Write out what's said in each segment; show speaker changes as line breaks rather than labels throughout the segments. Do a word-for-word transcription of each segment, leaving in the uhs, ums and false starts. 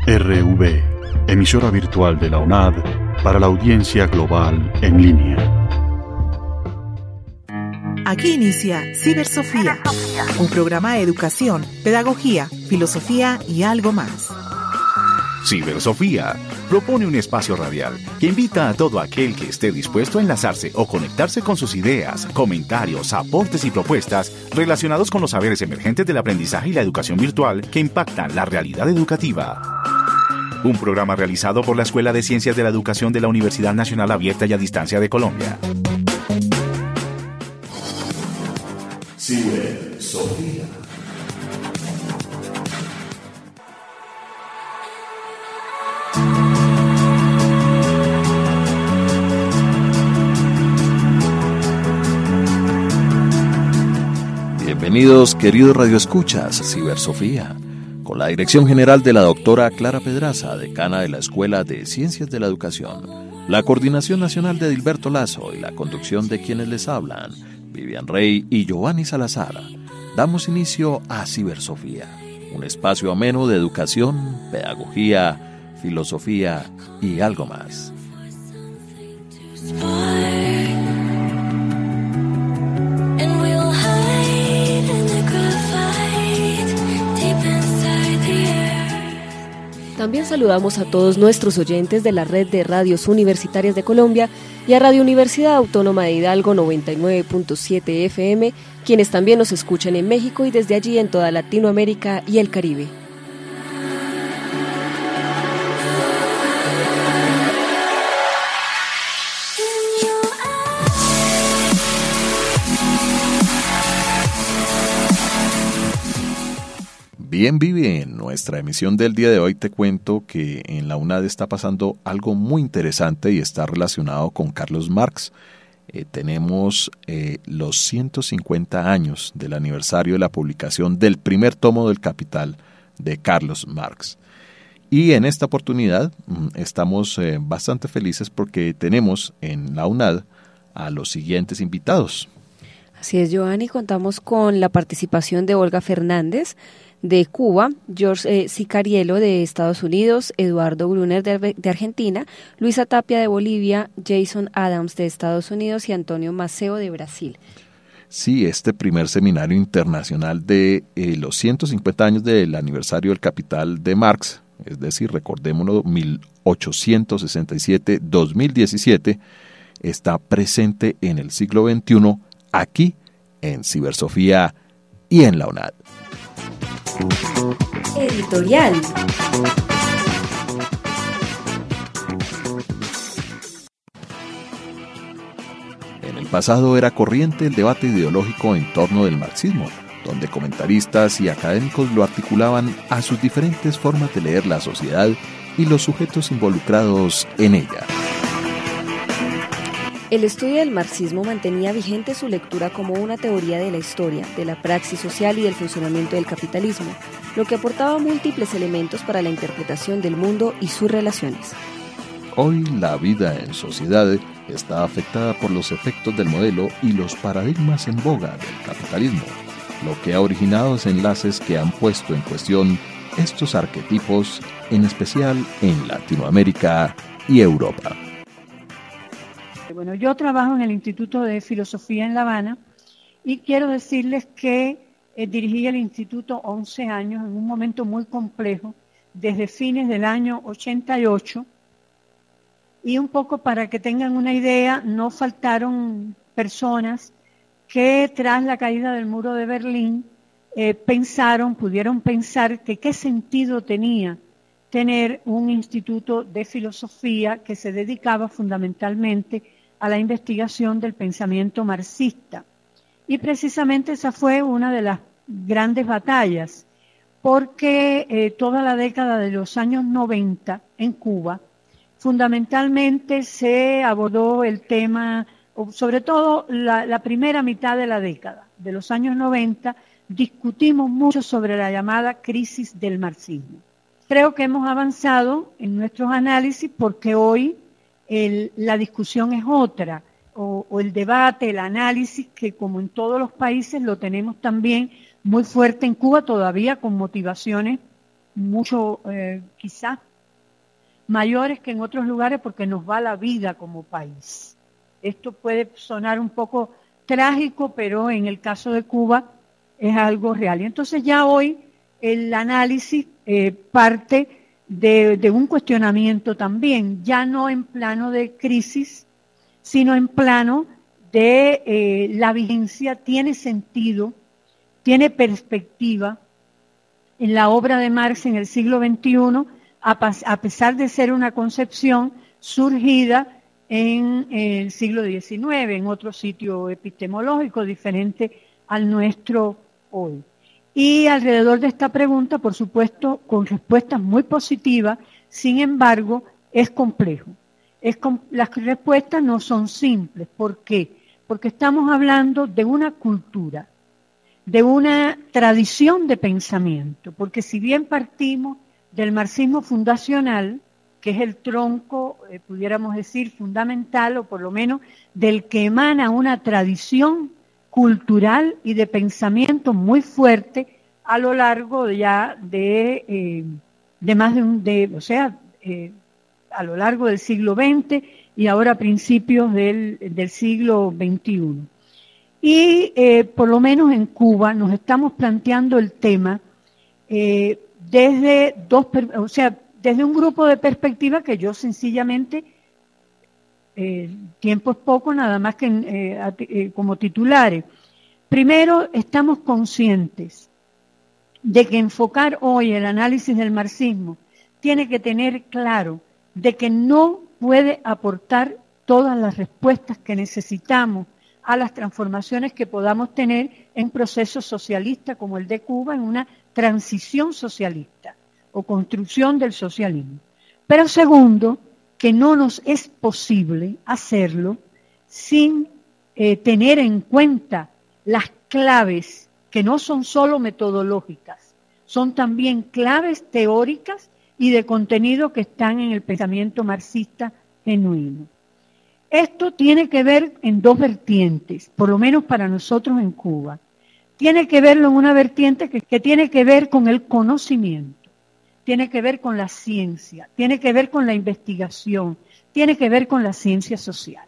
R V, emisora virtual de la UNAD para la audiencia global en línea.
Aquí inicia Cibersofía, un programa de educación, pedagogía, filosofía y algo más.
Cibersofía propone un espacio radial que invita a todo aquel que esté dispuesto a enlazarse o conectarse con sus ideas, comentarios, aportes y propuestas relacionados con los saberes emergentes del aprendizaje y la educación virtual que impactan la realidad educativa. Un programa realizado por la Escuela de Ciencias de la Educación de la Universidad Nacional Abierta y a Distancia de Colombia.
Cibersofía.
Bienvenidos, queridos radioescuchas, Cibersofía, con la dirección general de la doctora Clara Pedraza, decana de la Escuela de Ciencias de la Educación, la coordinación nacional de Edilberto Lazo y la conducción de quienes les hablan, Vivian Rey y Giovanni Salazar. Damos inicio a Cibersofía, un espacio ameno de educación, pedagogía, filosofía y algo más.
También saludamos a todos nuestros oyentes de la red de radios universitarias de Colombia y a Radio Universidad Autónoma de Hidalgo noventa y nueve punto siete F M, quienes también nos escuchan en México y desde allí en toda Latinoamérica y el Caribe.
Bien, Vivi, en nuestra emisión del día de hoy te cuento que en la UNAD está pasando algo muy interesante y está relacionado con Carlos Marx. Eh, tenemos eh, los ciento cincuenta años del aniversario de la publicación del primer tomo del Capital de Carlos Marx. Y en esta oportunidad mm, estamos eh, bastante felices porque tenemos en la UNAD a los siguientes invitados.
Así es, Giovanni, contamos con la participación de Olga Fernández, de Cuba, George eh, Sicariello de Estados Unidos, Eduardo Brunner de, de Argentina, Luisa Tapia de Bolivia, Jason Adams de Estados Unidos y Antonio Maceo de Brasil.
Sí, este primer seminario internacional de eh, los ciento cincuenta años del aniversario del Capital de Marx, es decir, recordémoslo, mil ochocientos sesenta y siete a dos mil diecisiete, está presente en el siglo veintiuno aquí en Cibersofía y en la UNAD.
Editorial.
En el pasado era corriente el debate ideológico en torno del marxismo, donde comentaristas y académicos lo articulaban a sus diferentes formas de leer la sociedad y los sujetos involucrados en ella.
El estudio del marxismo mantenía vigente su lectura como una teoría de la historia, de la praxis social y del funcionamiento del capitalismo, lo que aportaba múltiples elementos para la interpretación del mundo y sus relaciones.
Hoy la vida en sociedad está afectada por los efectos del modelo y los paradigmas en boga del capitalismo, lo que ha originado desenlaces que han puesto en cuestión estos arquetipos, en especial en Latinoamérica y Europa.
Bueno, yo trabajo en el Instituto de Filosofía en La Habana y quiero decirles que eh, dirigí el instituto once años en un momento muy complejo, desde fines del año ochenta y ocho, y un poco para que tengan una idea, no faltaron personas que tras la caída del muro de Berlín eh, pensaron, pudieron pensar que qué sentido tenía tener un instituto de filosofía que se dedicaba fundamentalmente a la investigación del pensamiento marxista. Y precisamente esa fue una de las grandes batallas, porque eh, toda la década de los años noventa en Cuba, fundamentalmente se abordó el tema, sobre todo la, la primera mitad de la década, de los años noventa, discutimos mucho sobre la llamada crisis del marxismo. Creo que hemos avanzado en nuestros análisis porque hoy El, la discusión es otra, o, o el debate, el análisis, que como en todos los países lo tenemos también muy fuerte en Cuba, todavía con motivaciones mucho eh, quizás mayores que en otros lugares porque nos va la vida como país. Esto puede sonar un poco trágico, pero en el caso de Cuba es algo real. Y entonces ya hoy el análisis eh, parte de, de un cuestionamiento también, ya no en plano de crisis, sino en plano de eh, la vigencia, tiene sentido, tiene perspectiva en la obra de Marx en el siglo veintiuno, a, a pesar de ser una concepción surgida en el siglo diecinueve, en otro sitio epistemológico diferente al nuestro hoy. Y alrededor de esta pregunta, por supuesto, con respuestas muy positivas, sin embargo, es complejo. Es com- las respuestas no son simples. ¿Por qué? Porque estamos hablando de una cultura, de una tradición de pensamiento, porque si bien partimos del marxismo fundacional, que es el tronco, eh, pudiéramos decir, fundamental, o por lo menos del que emana una tradición cultural y de pensamiento muy fuerte a lo largo ya de, eh, de más de un, de, o sea, eh, a lo largo del siglo veinte y ahora a principios del, del siglo veintiuno. Y eh, por lo menos en Cuba nos estamos planteando el tema eh, desde dos, o sea, desde un grupo de perspectivas que yo sencillamente, eh, tiempo es poco, nada más que eh, eh, como titulares. Primero, estamos conscientes de que enfocar hoy el análisis del marxismo tiene que tener claro de que no puede aportar todas las respuestas que necesitamos a las transformaciones que podamos tener en procesos socialistas como el de Cuba, en una transición socialista o construcción del socialismo. Pero segundo, que no nos es posible hacerlo sin eh, tener en cuenta las claves que no son solo metodológicas, son también claves teóricas y de contenido que están en el pensamiento marxista genuino. Esto tiene que ver en dos vertientes, por lo menos para nosotros en Cuba. Tiene que verlo en una vertiente que, que tiene que ver con el conocimiento, tiene que ver con la ciencia, tiene que ver con la investigación, tiene que ver con la ciencia social.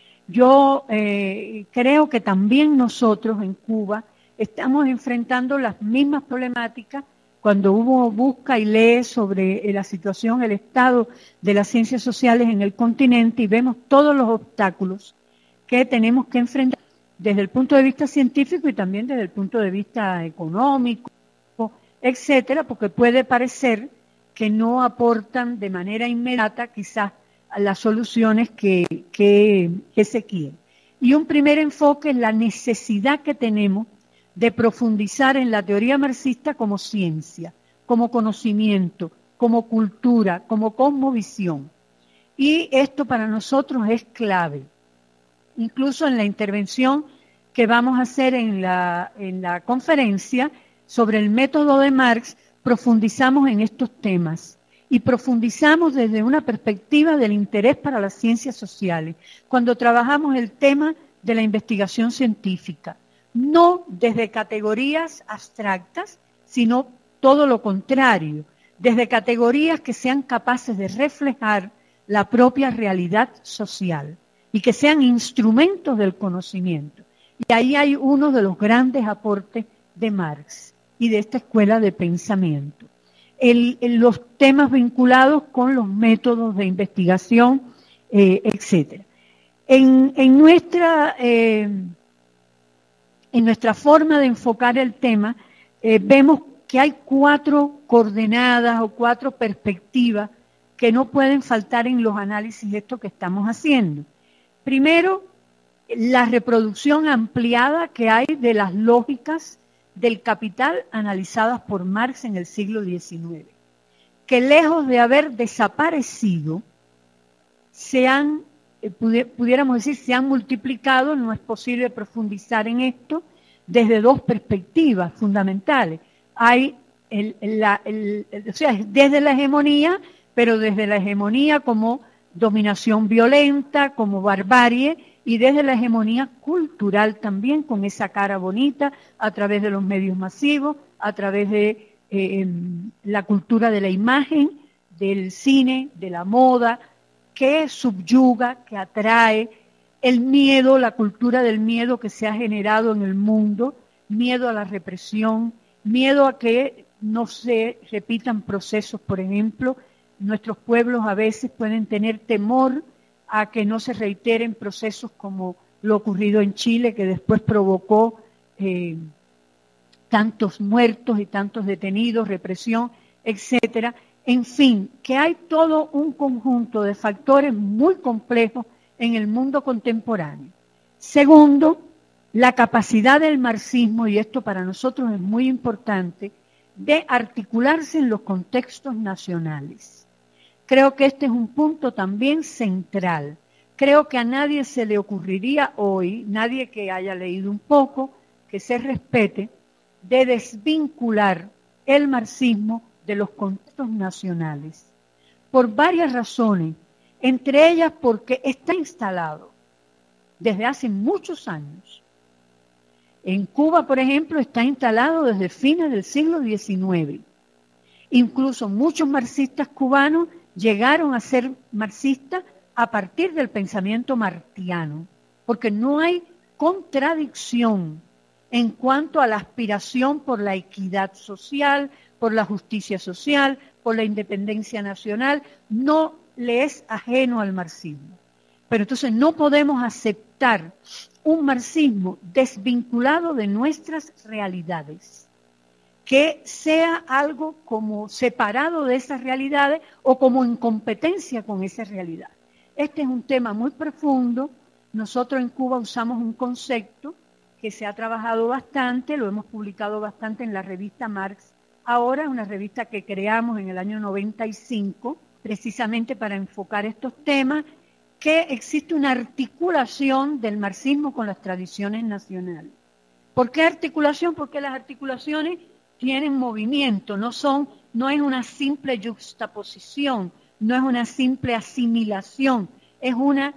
Yo eh, creo que también nosotros en Cuba estamos enfrentando las mismas problemáticas cuando uno busca y lee sobre la situación, el estado de las ciencias sociales en el continente y vemos todos los obstáculos que tenemos que enfrentar desde el punto de vista científico y también desde el punto de vista económico, etcétera, porque puede parecer que no aportan de manera inmediata quizás a las soluciones que, que, que se quieren. Y un primer enfoque es la necesidad que tenemos de profundizar en la teoría marxista como ciencia, como conocimiento, como cultura, como cosmovisión. Y esto para nosotros es clave. Incluso en la intervención que vamos a hacer en la, en la conferencia sobre el método de Marx, profundizamos en estos temas y profundizamos desde una perspectiva del interés para las ciencias sociales, cuando trabajamos el tema de la investigación científica, no desde categorías abstractas, sino todo lo contrario, desde categorías que sean capaces de reflejar la propia realidad social y que sean instrumentos del conocimiento. Y ahí hay uno de los grandes aportes de Marx y de esta escuela de pensamiento. El, el, los temas vinculados con los métodos de investigación, eh, etcétera. En, en, nuestra, eh, en nuestra forma de enfocar el tema, eh, vemos que hay cuatro coordenadas o cuatro perspectivas que no pueden faltar en los análisis de esto que estamos haciendo. Primero, la reproducción ampliada que hay de las lógicas del capital analizadas por Marx en el siglo diecinueve, que lejos de haber desaparecido, se han, eh, pudiéramos decir, se han multiplicado. No es posible profundizar en esto desde dos perspectivas fundamentales. Hay, el, la, el, el, o sea, desde la hegemonía, pero desde la hegemonía como dominación violenta, como barbarie, y desde la hegemonía cultural también, con esa cara bonita, a través de los medios masivos, a través de eh, la cultura de la imagen, del cine, de la moda, que subyuga, que atrae, el miedo, la cultura del miedo que se ha generado en el mundo, miedo a la represión, miedo a que no se repitan procesos, por ejemplo, nuestros pueblos a veces pueden tener temor a que no se reiteren procesos como lo ocurrido en Chile, que después provocó eh, tantos muertos y tantos detenidos, represión, etcétera. En fin, que hay todo un conjunto de factores muy complejos en el mundo contemporáneo. Segundo, la capacidad del marxismo, y esto para nosotros es muy importante, de articularse en los contextos nacionales. Creo que este es un punto también central. Creo que a nadie se le ocurriría hoy, nadie que haya leído un poco, que se respete, de desvincular el marxismo de los contextos nacionales, por varias razones, entre ellas porque está instalado desde hace muchos años. En Cuba, por ejemplo, está instalado desde fines del siglo diecinueve. Incluso muchos marxistas cubanos llegaron a ser marxistas a partir del pensamiento martiano, porque no hay contradicción en cuanto a la aspiración por la equidad social, por la justicia social, por la independencia nacional, no le es ajeno al marxismo. Pero entonces no podemos aceptar un marxismo desvinculado de nuestras realidades, que sea algo como separado de esas realidades o como en competencia con esas realidades. Este es un tema muy profundo. Nosotros en Cuba usamos un concepto que se ha trabajado bastante, lo hemos publicado bastante en la revista Marx. Ahora es una revista que creamos en el año noventa y cinco, precisamente para enfocar estos temas, que existe una articulación del marxismo con las tradiciones nacionales. ¿Por qué articulación? Porque las articulaciones tienen movimiento, no son, no es una simple yuxtaposición, no es una simple asimilación, es una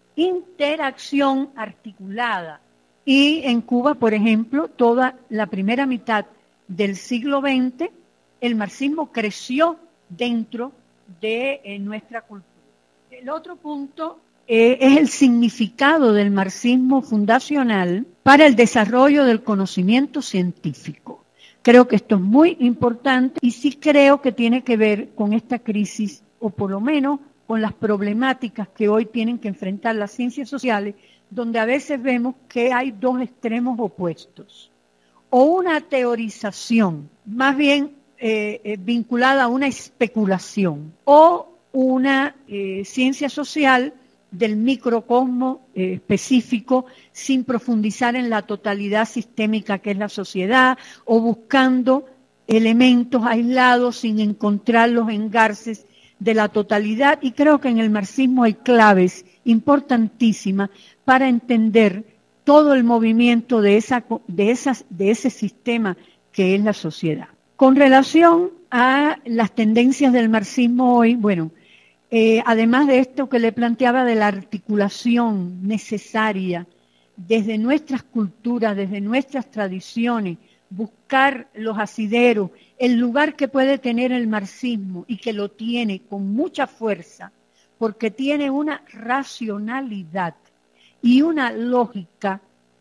interacción articulada. Y en Cuba, por ejemplo, toda la primera mitad del siglo veinte, el marxismo creció dentro de eh, nuestra cultura. El otro punto eh, es el significado del marxismo fundacional para el desarrollo del conocimiento científico. Creo que esto es muy importante y sí creo que tiene que ver con esta crisis, o por lo menos con las problemáticas que hoy tienen que enfrentar las ciencias sociales, donde a veces vemos que hay dos extremos opuestos. O una teorización, más bien eh, eh, vinculada a una especulación, o una eh, ciencia social del microcosmo eh, específico, sin profundizar en la totalidad sistémica que es la sociedad, o buscando elementos aislados sin encontrar los engarces de la totalidad. Y creo que en el marxismo hay claves importantísimas para entender todo el movimiento de, esa, de, esas, de ese sistema que es la sociedad. Con relación a las tendencias del marxismo hoy, bueno, eh, además de esto que le planteaba de la articulación necesaria desde nuestras culturas, desde nuestras tradiciones, buscar los asideros, el lugar que puede tener el marxismo y que lo tiene con mucha fuerza, porque tiene una racionalidad y una lógica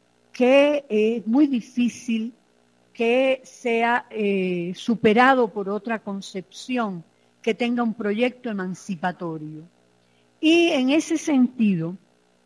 que es muy difícil que sea eh, superado por otra concepción que tenga un proyecto emancipatorio. Y en ese sentido,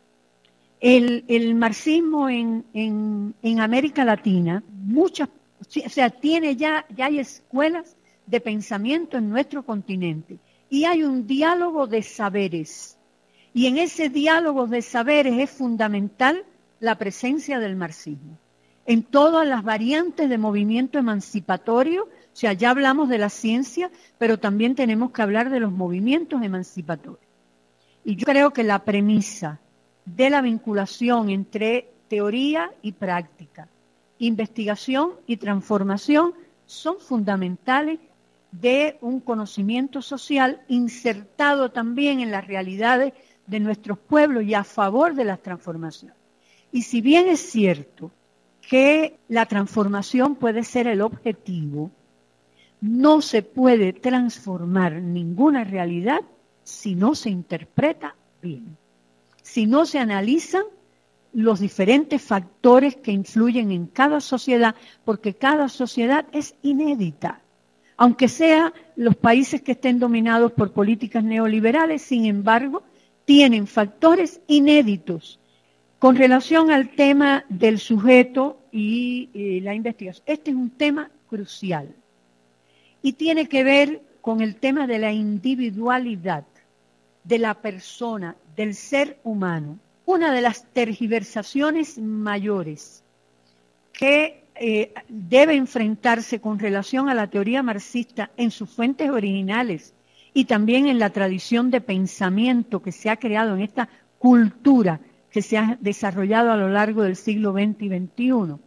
el, el marxismo en, en, en América Latina, muchas, o sea, tiene ya, ya hay escuelas de pensamiento en nuestro continente y hay un diálogo de saberes. Y en ese diálogo de saberes es fundamental la presencia del marxismo. En todas las variantes de movimiento emancipatorio, o sea, ya hablamos de la ciencia, pero también tenemos que hablar de los movimientos emancipatorios. Y yo creo que la premisa de la vinculación entre teoría y práctica, investigación y transformación, son fundamentales de un conocimiento social insertado también en las realidades de nuestros pueblos y a favor de las transformaciones. Y si bien es cierto que la transformación puede ser el objetivo, no se puede transformar ninguna realidad si no se interpreta bien, si no se analizan los diferentes factores que influyen en cada sociedad, porque cada sociedad es inédita. Aunque sea los países que estén dominados por políticas neoliberales, sin embargo, tienen factores inéditos con relación al tema del sujeto y eh, la investigación. Este es un tema crucial y tiene que ver con el tema de la individualidad de la persona, del ser humano. Una de las tergiversaciones mayores que eh, debe enfrentarse con relación a la teoría marxista en sus fuentes originales y también en la tradición de pensamiento que se ha creado en esta cultura que se ha desarrollado a lo largo del siglo veinte y veintiuno,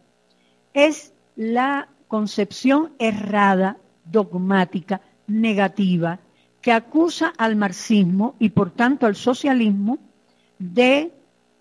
es la concepción errada, dogmática, negativa, que acusa al marxismo y por tanto al socialismo de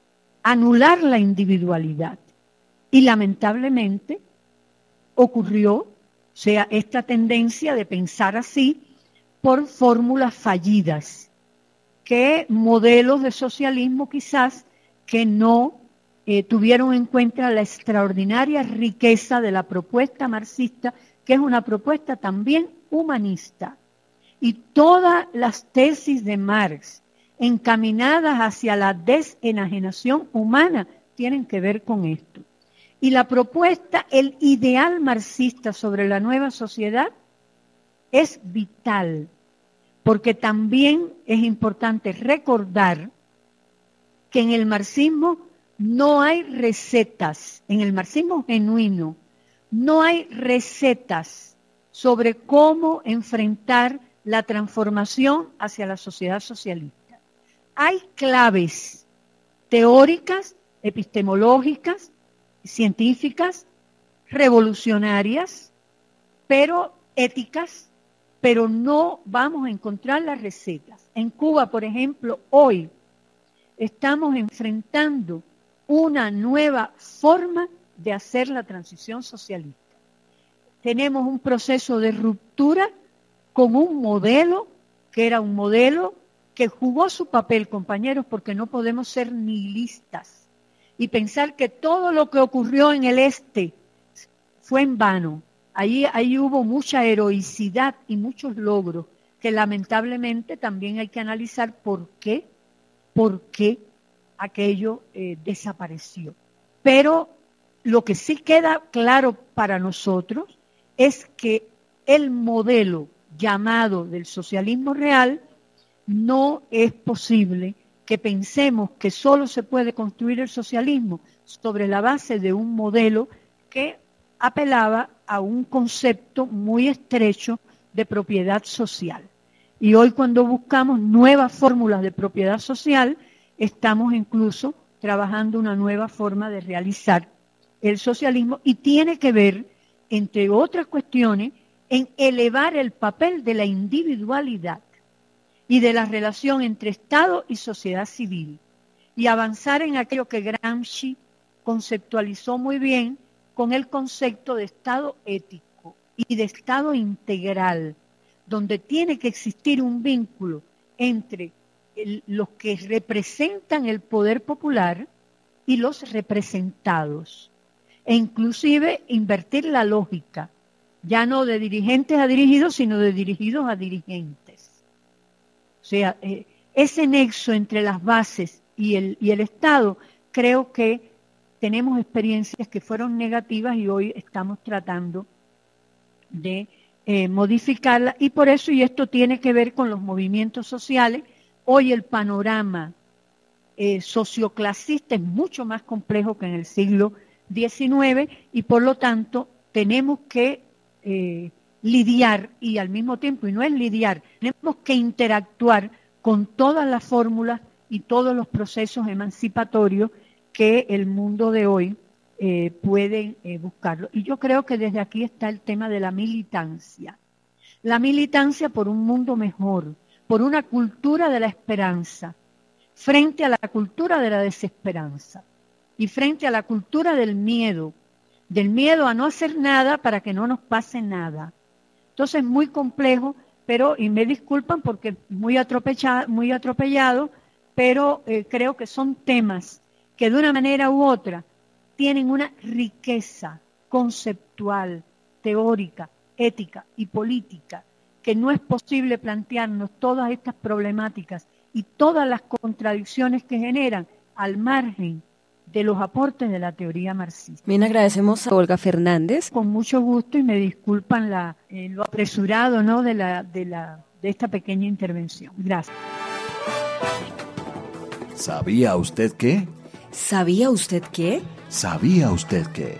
anular la individualidad. Y lamentablemente ocurrió, o sea, esta tendencia de pensar así por fórmulas fallidas, que modelos de socialismo quizás que no eh, tuvieron en cuenta la extraordinaria riqueza de la propuesta marxista, que es una propuesta también humanista. Y todas las tesis de Marx encaminadas hacia la desenajenación humana tienen que ver con esto. Y la propuesta, el ideal marxista sobre la nueva sociedad es vital, porque también es importante recordar que en el marxismo no hay recetas, en el marxismo genuino, no hay recetas sobre cómo enfrentar la transformación hacia la sociedad socialista. Hay claves teóricas, epistemológicas, científicas, revolucionarias, pero éticas, pero no vamos a encontrar las recetas. En Cuba, por ejemplo, hoy estamos enfrentando una nueva forma de hacer la transición socialista. Tenemos un proceso de ruptura con un modelo que era un modelo que jugó su papel, compañeros, porque no podemos ser nihilistas y pensar que todo lo que ocurrió en el este fue en vano. Ahí, ahí hubo mucha heroicidad y muchos logros que lamentablemente también hay que analizar por qué, por qué aquello eh, desapareció. Pero lo que sí queda claro para nosotros es que el modelo llamado del socialismo real no es posible que pensemos que solo se puede construir el socialismo sobre la base de un modelo que apelaba a un concepto muy estrecho de propiedad social. Y hoy cuando buscamos nuevas fórmulas de propiedad social, estamos incluso trabajando una nueva forma de realizar el socialismo y tiene que ver, entre otras cuestiones, en elevar el papel de la individualidad y de la relación entre Estado y sociedad civil y avanzar en aquello que Gramsci conceptualizó muy bien con el concepto de Estado ético y de Estado integral, donde tiene que existir un vínculo entre el, los que representan el poder popular y los representados, e inclusive invertir la lógica, ya no de dirigentes a dirigidos, sino de dirigidos a dirigentes. O sea, eh, ese nexo entre las bases y el, y el Estado, creo que tenemos experiencias que fueron negativas y hoy estamos tratando de eh, modificarla. Y por eso, y esto tiene que ver con los movimientos sociales, hoy el panorama eh, socioclasista es mucho más complejo que en el siglo diecinueve y por lo tanto tenemos que eh, lidiar y al mismo tiempo, y no es lidiar, tenemos que interactuar con todas las fórmulas y todos los procesos emancipatorios que el mundo de hoy eh, puede eh, buscarlo. Y yo creo que desde aquí está el tema de la militancia. La militancia por un mundo mejor, por una cultura de la esperanza, frente a la cultura de la desesperanza y frente a la cultura del miedo, del miedo a no hacer nada para que no nos pase nada, Entonces, muy complejo, pero, y me disculpan porque muy atropellado, muy atropellado pero eh, creo que son temas que de una manera u otra tienen una riqueza conceptual, teórica, ética y política, que no es posible plantearnos todas estas problemáticas y todas las contradicciones que generan al margen de los aportes de la teoría marxista.
Bien, agradecemos a Olga Fernández.
Con mucho gusto y me disculpan la, eh, lo apresurado, ¿no? de, la, de, la, de esta pequeña intervención. Gracias.
¿Sabía usted qué?
¿Sabía usted qué?
¿Sabía usted qué?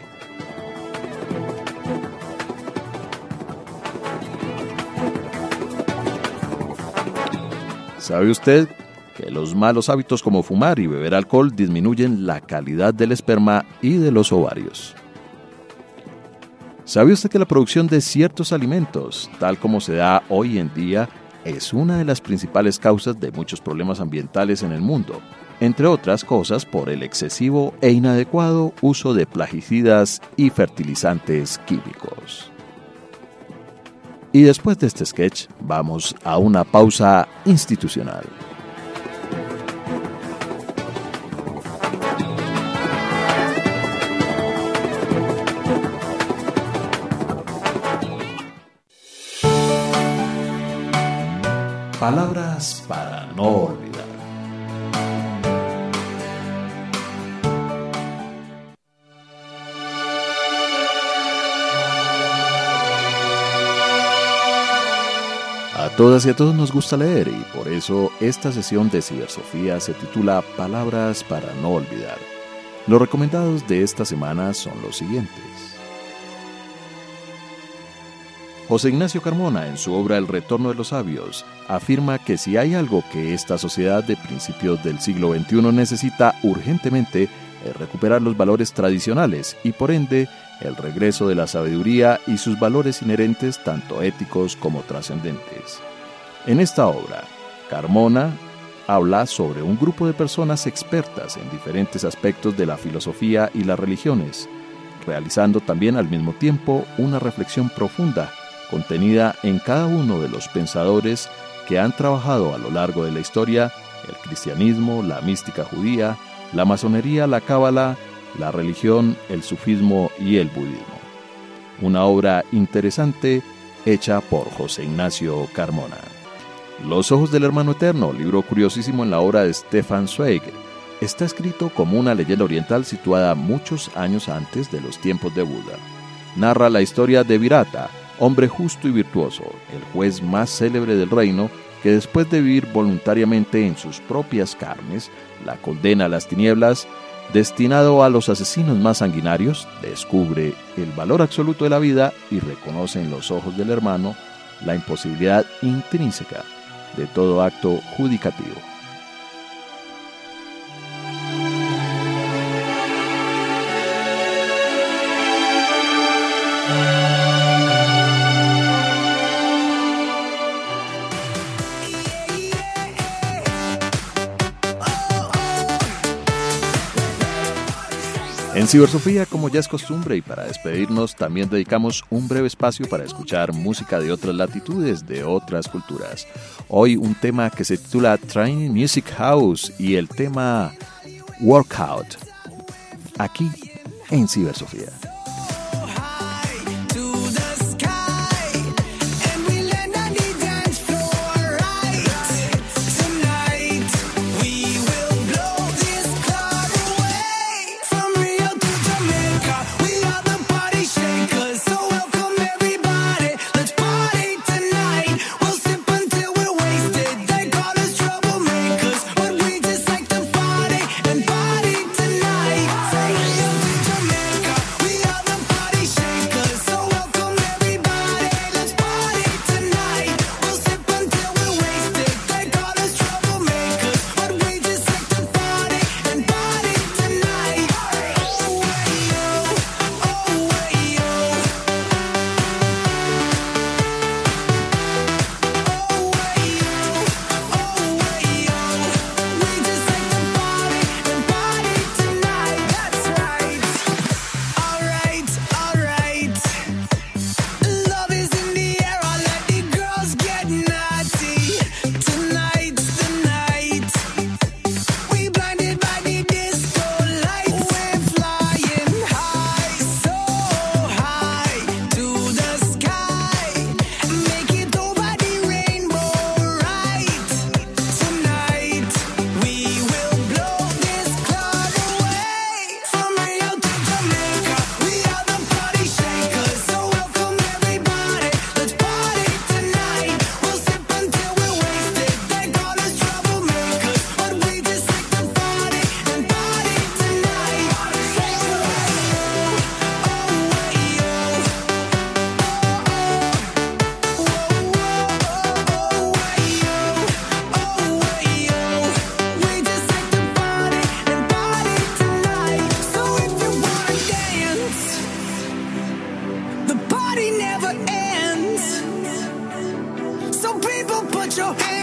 ¿Sabe usted que los malos hábitos como fumar y beber alcohol disminuyen la calidad del esperma y de los ovarios? ¿Sabe usted que la producción de ciertos alimentos, tal como se da hoy en día, es una de las principales causas de muchos problemas ambientales en el mundo, entre otras cosas por el excesivo e inadecuado uso de plaguicidas y fertilizantes químicos? Y después de este sketch, vamos a una pausa institucional. Palabras para no olvidar. A todas y a todos nos gusta leer y por eso esta sesión de Cibersofía se titula Palabras para no olvidar. Los recomendados de esta semana son los siguientes. José Ignacio Carmona, en su obra El retorno de los sabios, afirma que si hay algo que esta sociedad de principios del siglo veintiuno necesita urgentemente es recuperar los valores tradicionales y por ende el regreso de la sabiduría y sus valores inherentes tanto éticos como trascendentes. En esta obra, Carmona habla sobre un grupo de personas expertas en diferentes aspectos de la filosofía y las religiones, realizando también al mismo tiempo una reflexión profunda contenida en cada uno de los pensadores que han trabajado a lo largo de la historia el cristianismo, la mística judía, la masonería, la cábala, la religión, el sufismo y el budismo. Una obra interesante hecha por José Ignacio Carmona. Los ojos del hermano eterno, libro curiosísimo en la obra de Stefan Zweig, está escrito como una leyenda oriental situada muchos años antes de los tiempos de Buda. Narra la historia de Virata, hombre justo y virtuoso, el juez más célebre del reino, que después de vivir voluntariamente en sus propias carnes, la condena a las tinieblas, destinado a los asesinos más sanguinarios, descubre el valor absoluto de la vida y reconoce en los ojos del hermano la imposibilidad intrínseca de todo acto judicativo. En Cibersofía, como ya es costumbre y para despedirnos, también dedicamos un breve espacio para escuchar música de otras latitudes, de otras culturas. Hoy un tema que se titula Training Music House y el tema Workout, aquí en Cibersofía.
We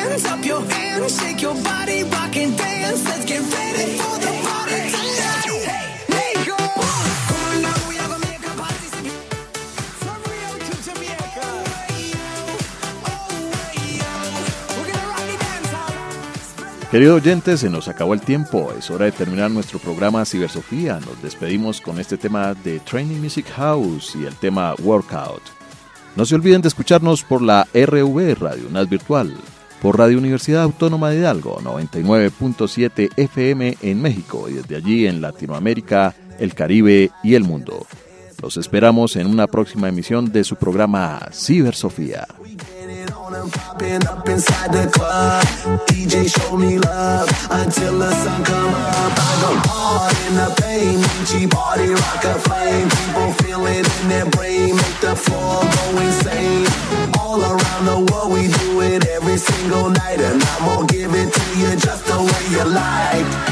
hands, up your hands, shake your body, rock and dance. Let's get ready for the party tonight. Hey, Nico, come on now, we are gonna make a party tonight. From Rio to Jamaica. Oh, hey, yo, we're gonna rock it dance hall.
Querido oyente, se nos acabó el tiempo, es hora de terminar nuestro programa Cibersofía. Nos despedimos con este tema de Training Music House y el tema Workout. No se olviden de escucharnos por la R V Radio UNAD Virtual, por Radio Universidad Autónoma de Hidalgo, noventa y nueve punto siete F M en México y desde allí en Latinoamérica, el Caribe y el mundo. Los esperamos en una próxima emisión de su programa Cibersofía.
Popping up inside the club, D J show me love until the sun come up. I go hard in the pain, Michi party rock a flame. People feel it in their brain, make the floor go insane. All around the world we do it every single night, and I'm gonna give it to you just the way you like.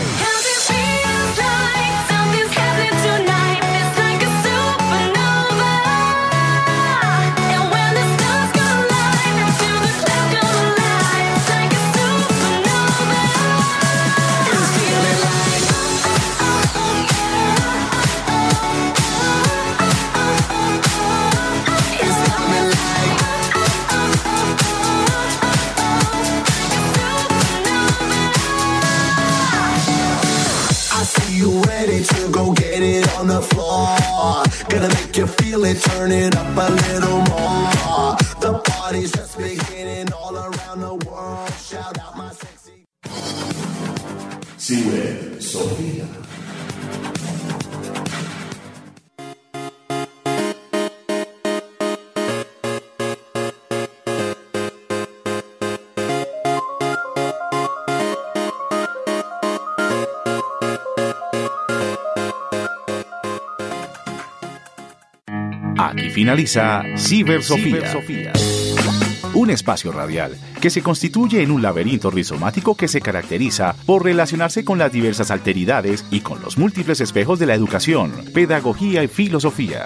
To go get it on the floor, gonna make you feel it, turn it up a little more. The party's just beginning all around the world. Shout out my sexy
Cibersofía.
Aquí finaliza Cibersofía, Cibersofía, un espacio radial que se constituye en un laberinto rizomático que se caracteriza por relacionarse con las diversas alteridades y con los múltiples espejos de la educación, pedagogía y filosofía.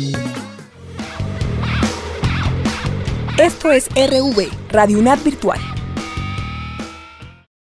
Esto es R V, Radio UNAD Virtual.